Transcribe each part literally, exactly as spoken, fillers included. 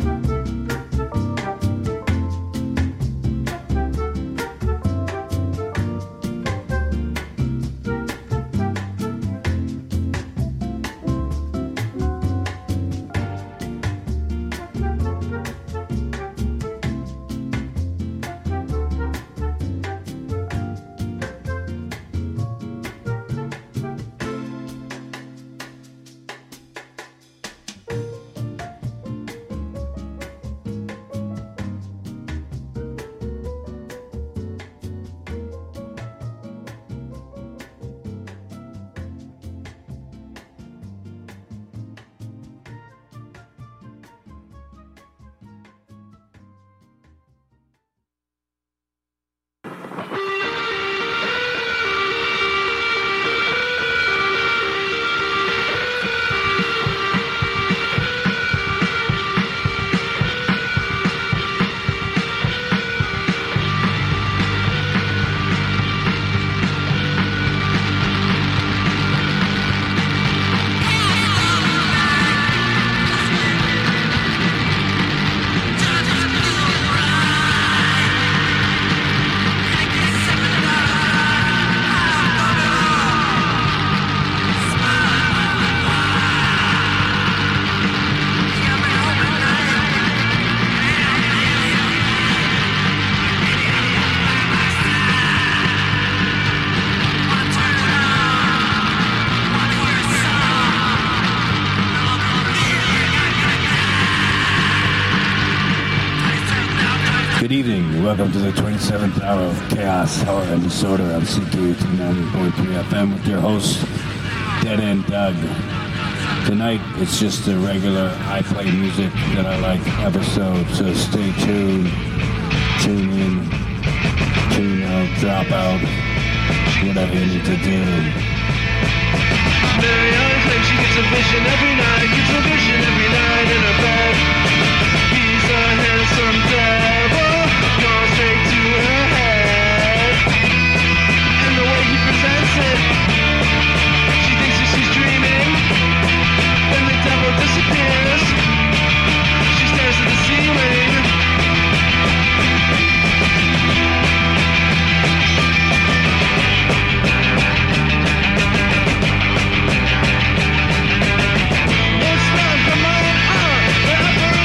Welcome to the twenty-seventh hour of Chaos, Hell, and Disorder on C K U T ninety point three F M with your host, Dead End Doug. Tonight, it's just a regular I Play Music That I Like episode, so stay tuned, tune in, tune out, drop out, whatever you need to do. Mariana claims she gets a vision every night, gets a vision every night in her bed. He's a handsome devil, gone straight to her head. And the way he presents it, she thinks that she's dreaming. Then the devil disappears. She stares at the ceiling. It's not the man, uh, the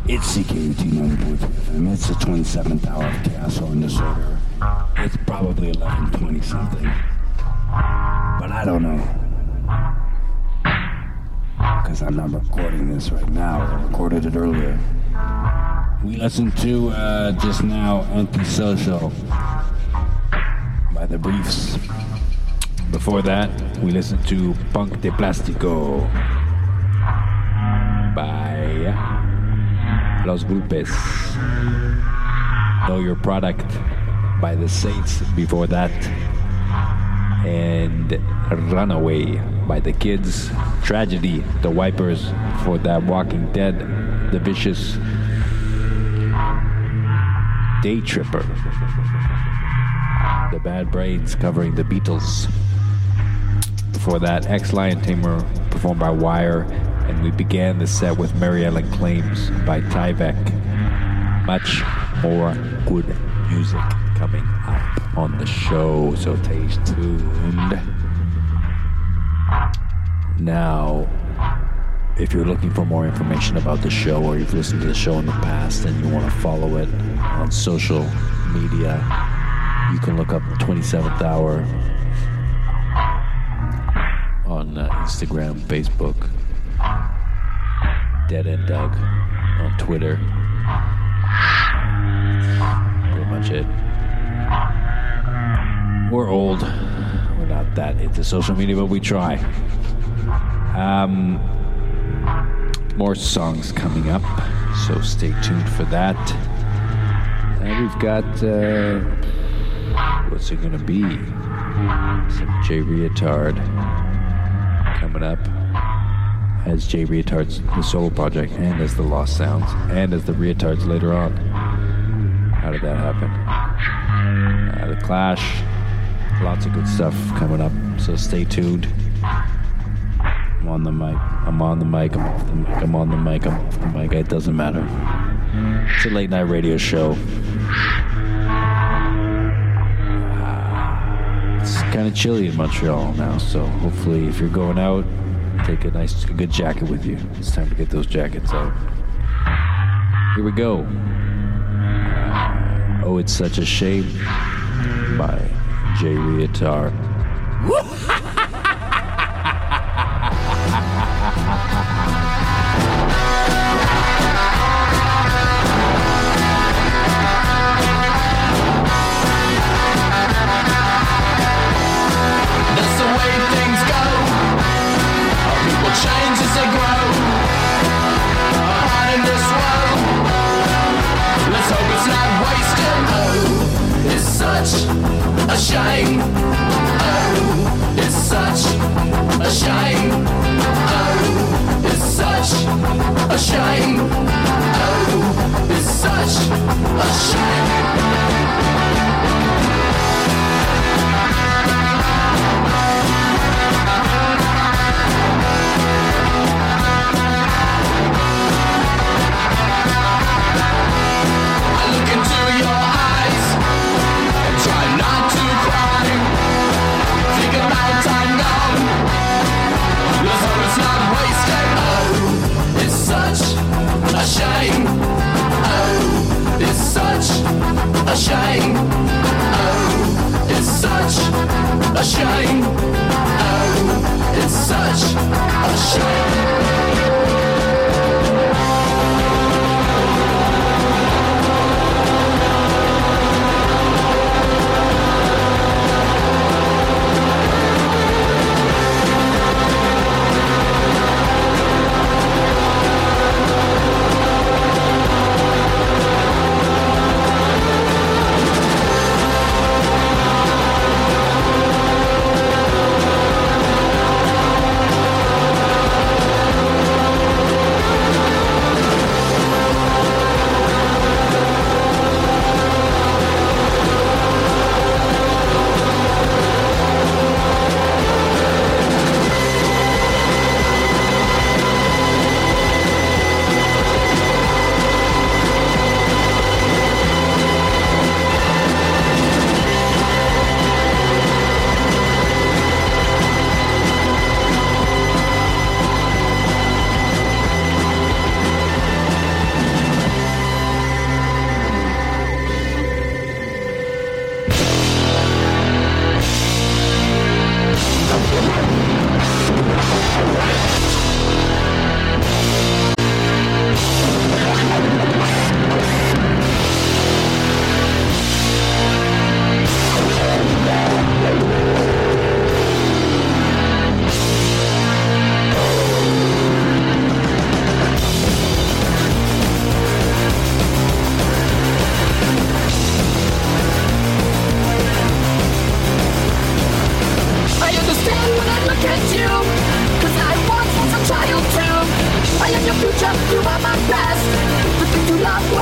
It's C K U T ninety point three F M. It's the twenty-seventh hour of Chaos, Horror, and Disorder. It's probably eleven twenty something. But I don't know. Because I'm not recording this right now. I recorded it earlier. We listened to, uh, just now, Antisocial by The Briefs. Before that, we listened to Punk de Plástico by Los Vulpes. Know Your Product by The Saints before that. And Runaway by The Kids. Tragedy, The Wipers for that. Walking Dead, The Vicious. Day Tripper, The Bad Brains covering The Beatles. Before that, Ex-Lion Tamer performed by Wire. And we began the set with Mary Ellen Claims by Tyvek. Much more good music coming up on the show, so stay tuned. Now, if you're looking for more information about the show, or you've listened to the show in the past and you want to follow it on social media, you can look up the twenty-seventh hour on uh, Instagram, Facebook, Dead End Doug on Twitter. Pretty much it. We're old. We're not that into social media, but we try. Um, more songs coming up, so stay tuned for that. And we've got, uh, what's it gonna be? Some Jay Reatard coming up as Jay Reatard's the solo project, and as the Lost Sounds, and as the Reatards later on. How did that happen? Uh, the Clash, lots of good stuff coming up, so stay tuned. I'm on the mic, I'm on the mic, I'm off the mic, I'm on the mic, I'm off the mic, it doesn't matter. It's a late night radio show. Uh, it's kind of chilly in Montreal now, so hopefully if you're going out, take a nice, a good jacket with you. It's time to get those jackets out. Here we go. Uh, oh, It's Such a Shame by Jay Reatard. That's the way things go. People change as they grow. Hard in this world. Let's hope it's not wasted. Oh, it's such a shame. Oh, it's such a shame. Oh, it's such a shame. Oh, it's such a shame. A shame, oh, it's such a shame, oh, it's such a shame, oh, it's such a shame.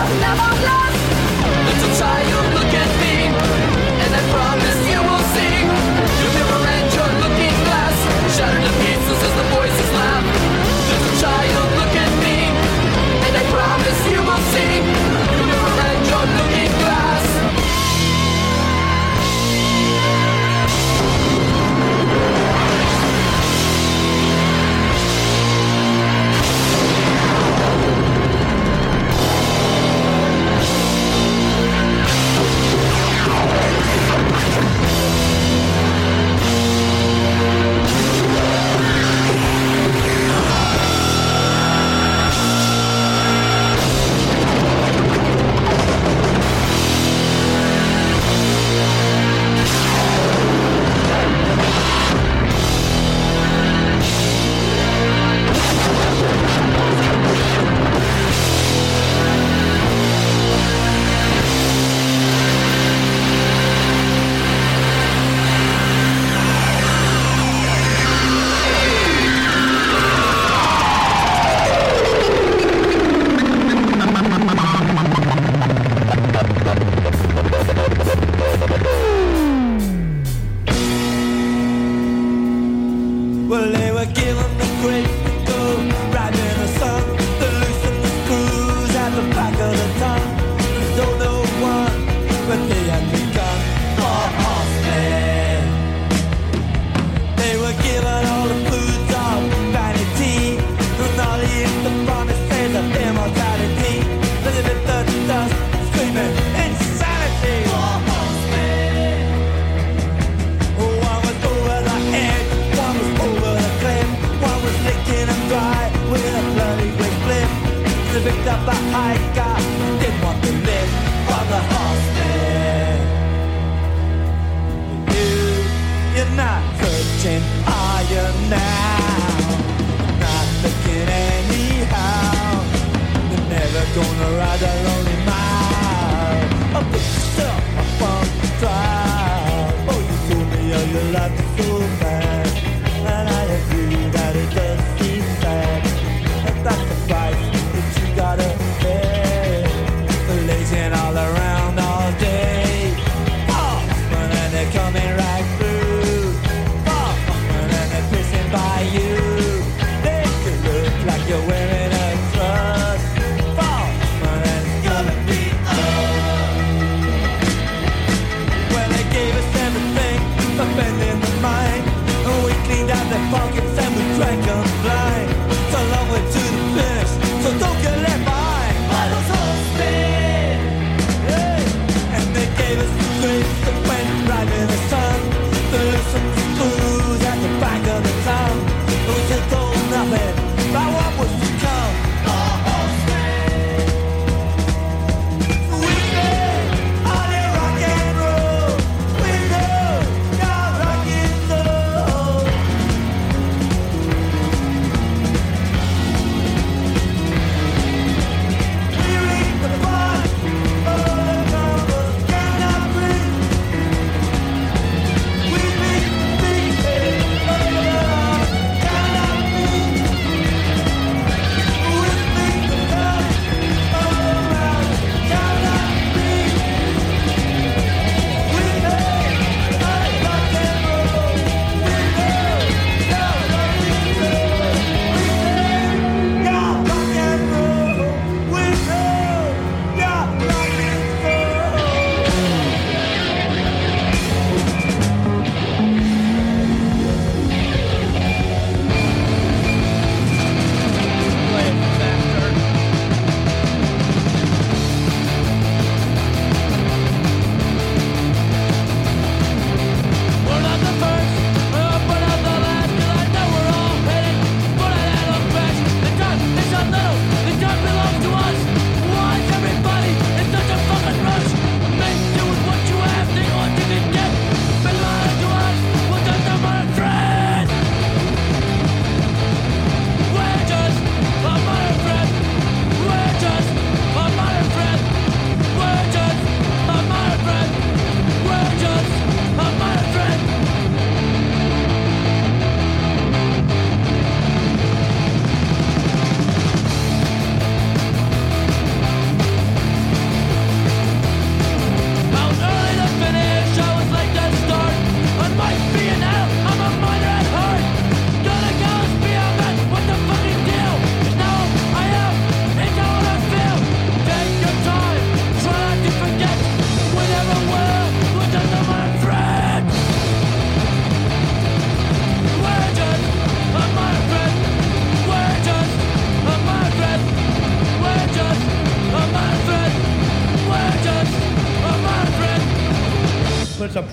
You're wearing a dress, fall, and it's gonna be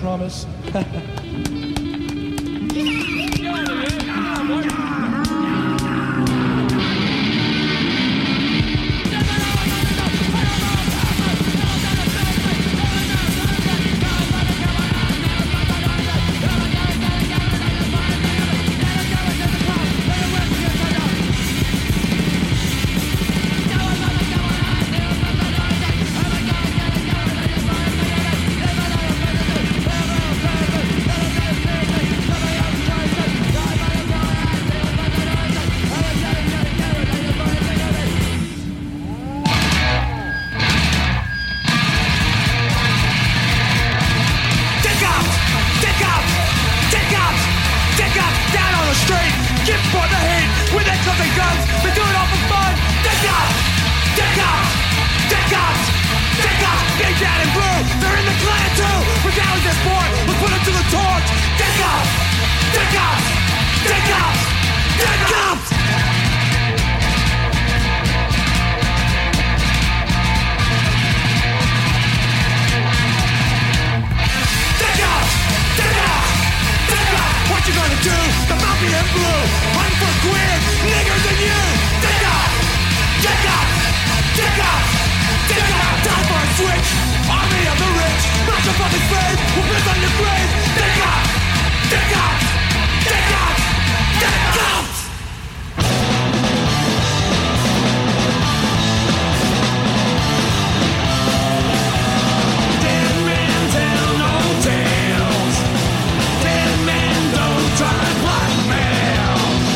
promise. Dead men don't try to blackmail.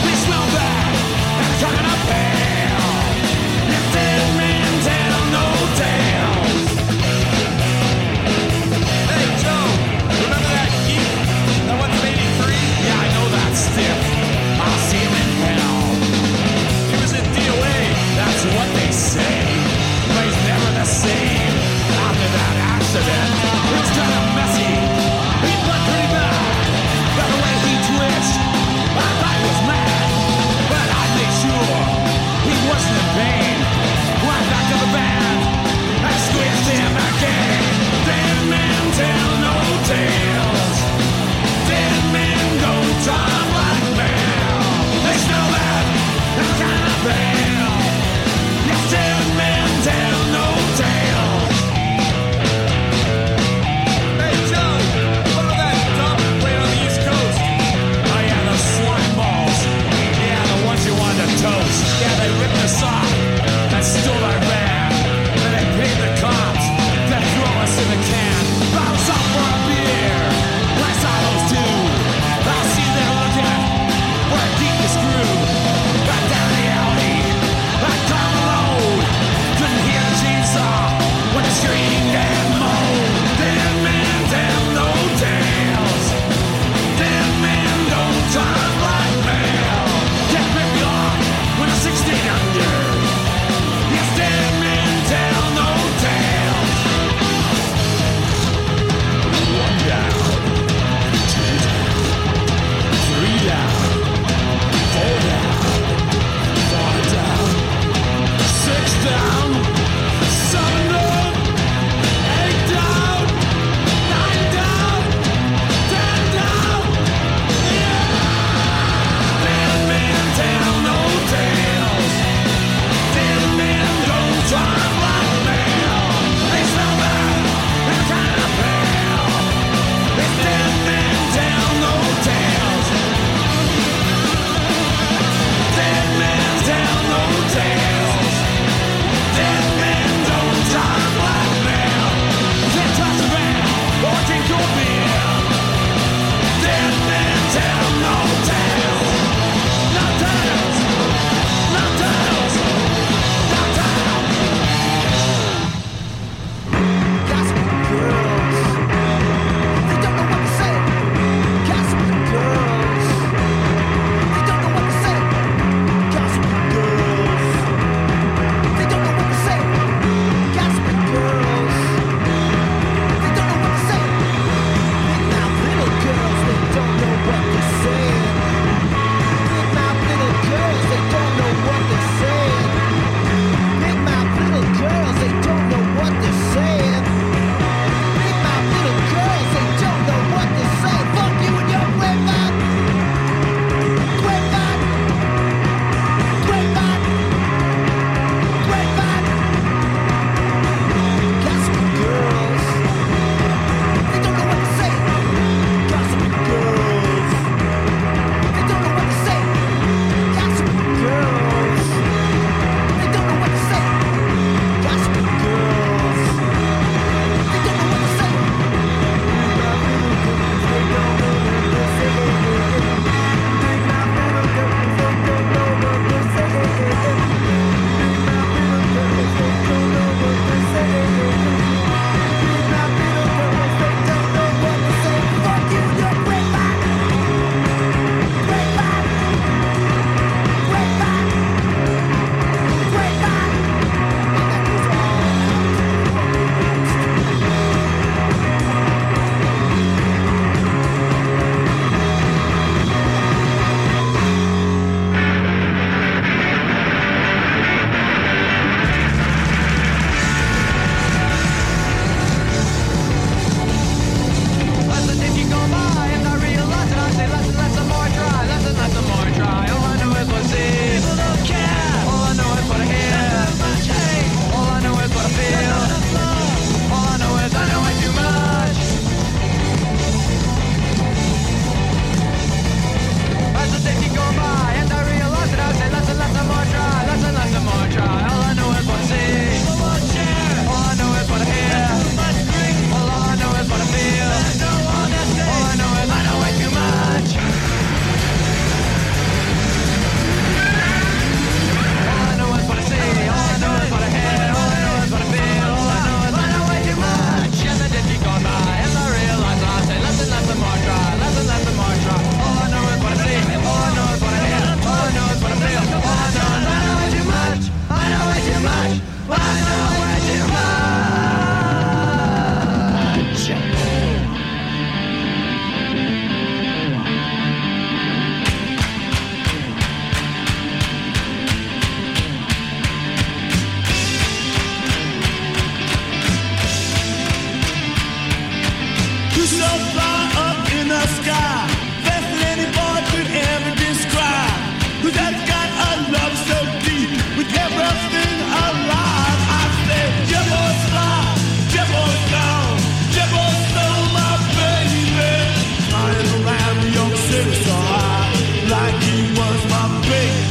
so far up in the sky, best than any boy could ever describe. Who's that got a love so deep with everything alive? I say, Jebbo's fly, Jebbo's gone, Jebbo stole my baby. Flying around New York City so high, like he was my baby.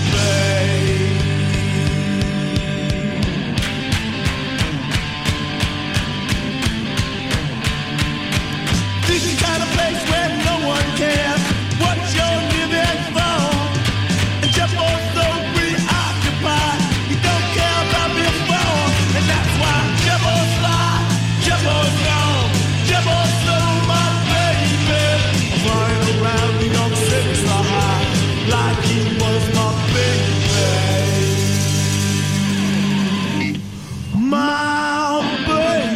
This is the kind of place where no one cares what you're living for. And Jebbo's so preoccupied, he don't care about before. And that's why Jebbo's fly, Jebbo's gone, Jebbo stole my baby. Flying around New York City so high, like he was my baby. My baby.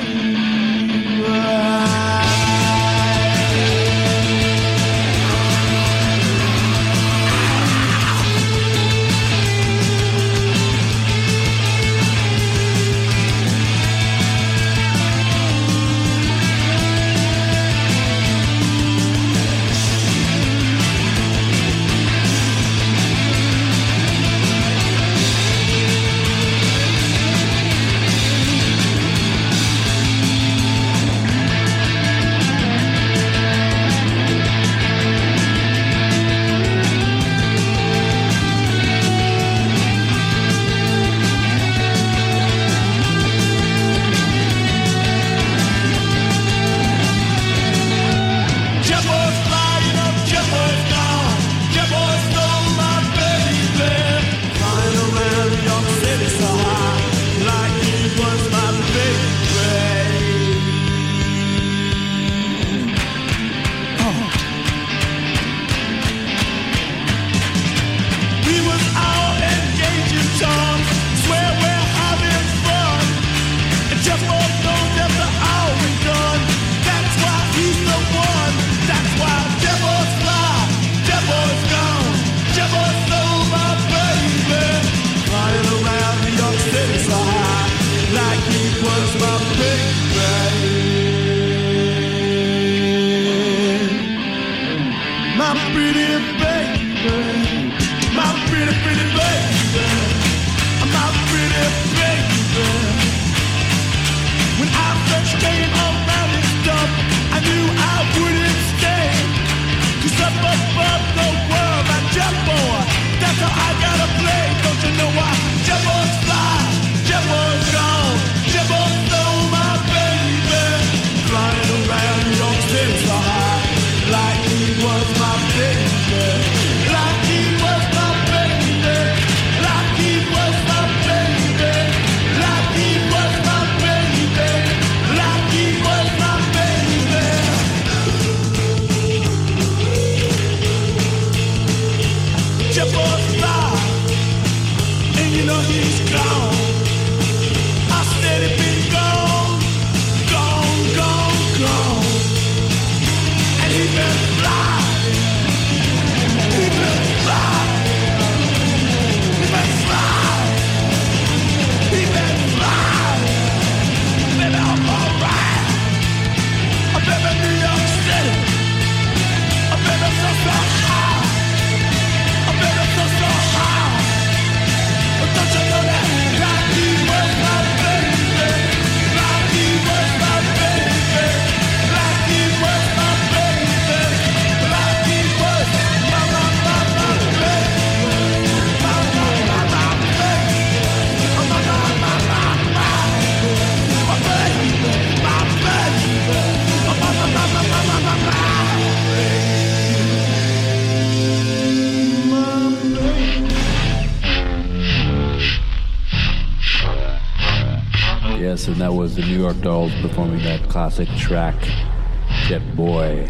Yes, and that was the New York Dolls performing that classic track, Jet Boy.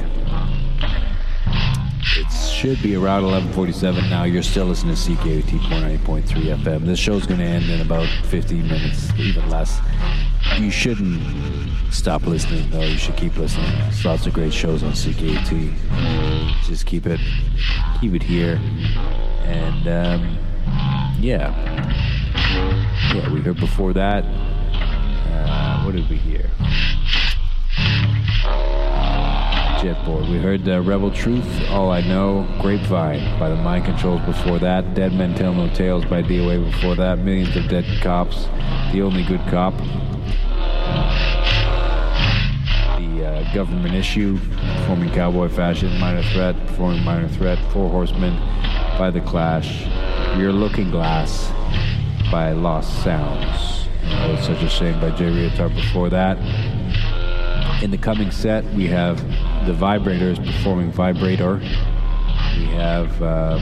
It should be around eleven forty-seven now. You're still listening to C K U T ninety point three F M. This show's going to end in about fifteen minutes, even less. You shouldn't stop listening, though. You should keep listening. There's lots of great shows on C K U T. Just keep it, keep it here. And, um, yeah. Yeah, we heard before that. Uh, what did we hear? Jetboard. We heard uh, Rebel Truth, All I Know, Grapevine by the Mind Controls before that, Dead Men Tell No Tales by D O A before that, Millions of Dead Cops, The Only Good Cop, the uh, Government Issue, performing Cowboy Fashion, Minor Threat, performing Minor Threat, Four Horsemen by The Clash, Your Looking Glass by Lost Sounds. Oh, It's Such a Shame by Jay Reatard before that. In the coming set, we have the Vibrators performing Vibrator. We have um,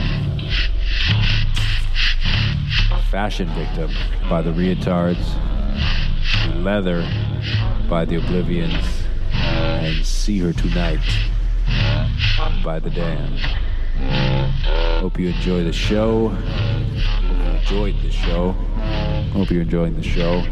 Fashion Victim by the Reatards, Leather by the Oblivions, and See Her Tonight by the Damned. Hope you enjoy the show. Hope you enjoyed the show. Hope you're enjoying the show.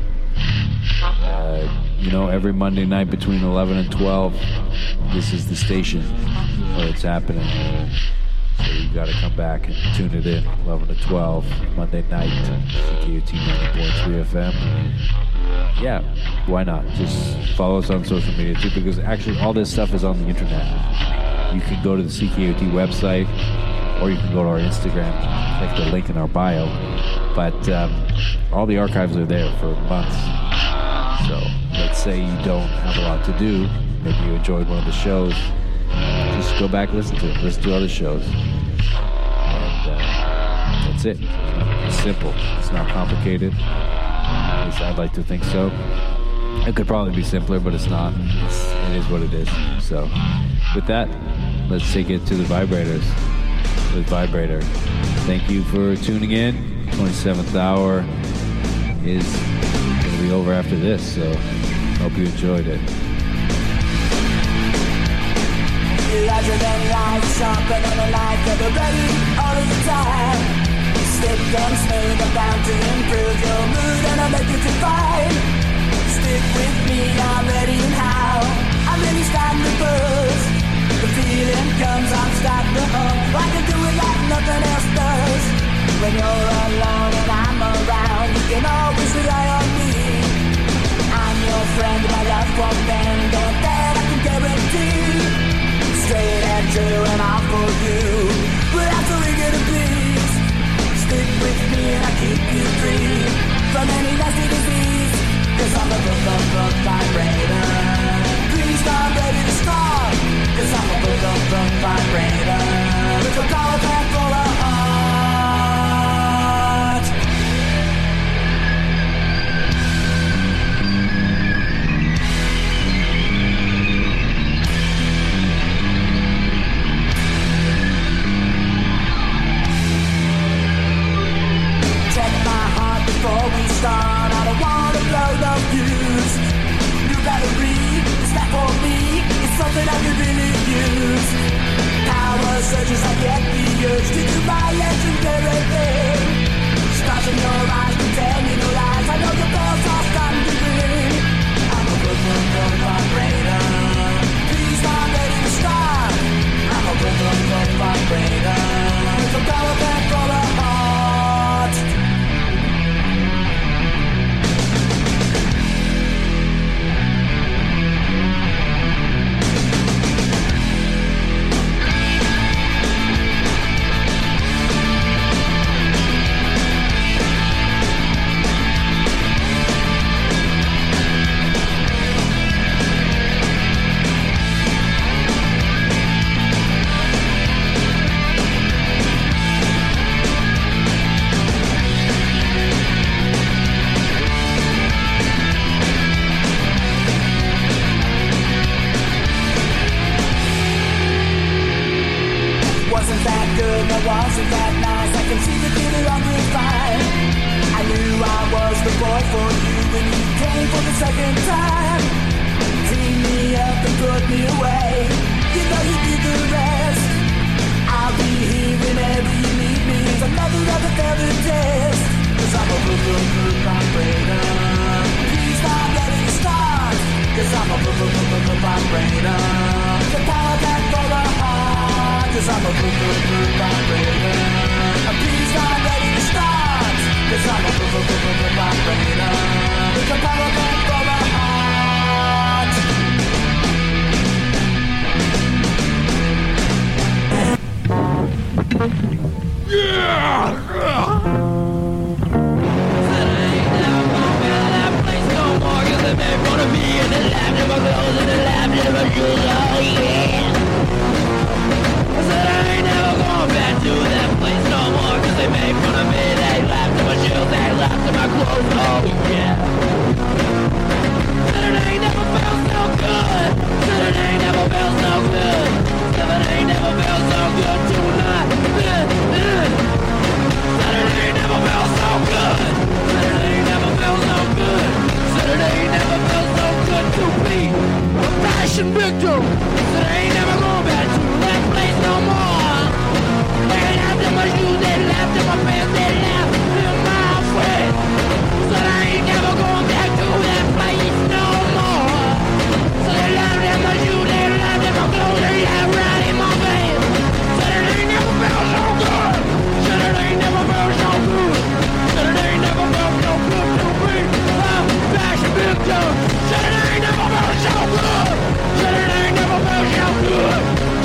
Uh, you know, every Monday night between eleven and twelve, this is the station where it's happening. So you got to come back and tune it in, eleven to twelve, Monday night, C K U T ninety point three F M. Yeah, why not? Just follow us on social media too, because actually all this stuff is on the internet. You can go to the C K U T website, or you can go to our Instagram, click the link in our bio. But um, all the archives are there for months. So let's say you don't have a lot to do, maybe you enjoyed one of the shows, just go back and listen to it. Listen to other shows. And uh, that's it. It's simple. It's not complicated. At least I'd like to think so. It could probably be simpler, but it's not. It's, it is what it is. So with that, let's take it to the Vibrators with Vibrator. Thank you for tuning in. twenty-seventh hour is going to be over after this, so hope you enjoyed it. Larger than life, sharper than a knife, never ready all of the time. Stick and smooth, I'm bound to improve your mood, and I'll make you feel fine. Stick with me, I'm ready and how I'm really starting to buzz. The feeling comes, I'm starting to hum. I can do it like nothing else does. When you're alone and I'm around, you can always rely on me. I'm your friend, my love won't bend, and that I can guarantee. Straight and true and all for you, without the ring of please. Stick with me and I keep you free from any nasty disease. Cause I'm a book of book vibrator. Please start ready to start. Cause I'm a book of book vibrator. With a power pack full of heart. Before we start, I don't wanna blow no fuse. New battery, it's not for me. It's something I could really use. Power surges, I get the urge to do my legendary thing. Stars in your eyes, pretend you no lies. I know your bells are starting to ring. I'm a book, book, book vibrator. Please, I'm ready to start. I'm a book, book, book vibrator. It's a power pack for the heart. Wasn't that nice? I can see the glitter on the fire. I knew I was the boy for you when you came for the second time. Team me up and put me away. You know you did the rest. I'll be here whenever you need me. It's another of the feather test. Cause I'm a blue, blue, blue vibrator. Please stop letting me start. Cause I'm a blue, blue, blue, blue vibrator. The power back for the heart. Cause I'm a blue, blue, blue vibrator. Please stop letting me start. Cause I'm a blue, blue, blue, blue vibrator. With the power back for the heart. passion victim. So they ain't never going back to that place no more. They laughed in my shoes, they laughed in my pants, they laughed in my sweat. So they ain't never going back to that place no more. So they laughed in my shoes, they laughed in my clothes, they laughed right in my bed. So they ain't never felt so good. So they ain't never felt so good. So they ain't never felt so good to be a passion victim. So they ain't never felt so good. So they ain't never felt so good.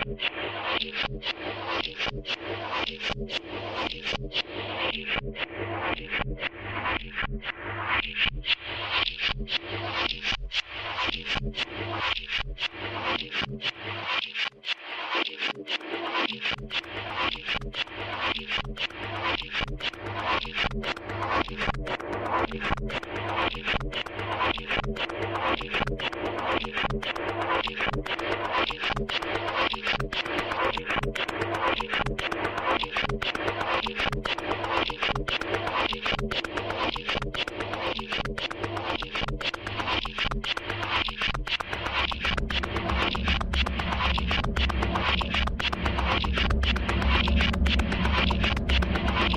Thank you.